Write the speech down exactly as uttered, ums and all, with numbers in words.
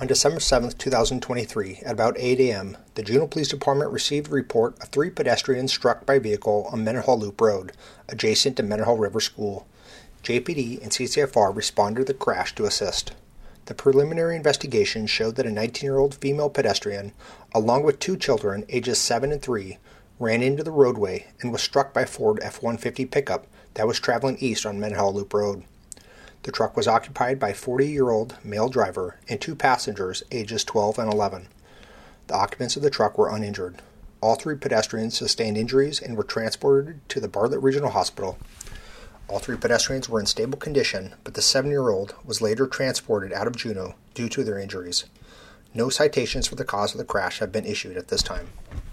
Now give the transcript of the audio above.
On December seventh, two thousand twenty-three, at about eight a.m., the Juneau Police Department received a report of three pedestrians struck by vehicle on Mendenhall Loop Road, adjacent to Mendenhall River School. J P D and C C F R responded to the crash to assist. The preliminary investigation showed that a nineteen-year-old female pedestrian, along with two children ages seven and three, ran into the roadway and was struck by a Ford F one fifty pickup that was traveling east on Mendenhall Loop Road. The truck was occupied by a forty-year-old male driver and two passengers ages twelve and eleven. The occupants of the truck were uninjured. All three pedestrians sustained injuries and were transported to the Bartlett Regional Hospital. All three pedestrians were in stable condition, but the seven-year-old was later transported out of Juneau due to their injuries. No citations for the cause of the crash have been issued at this time.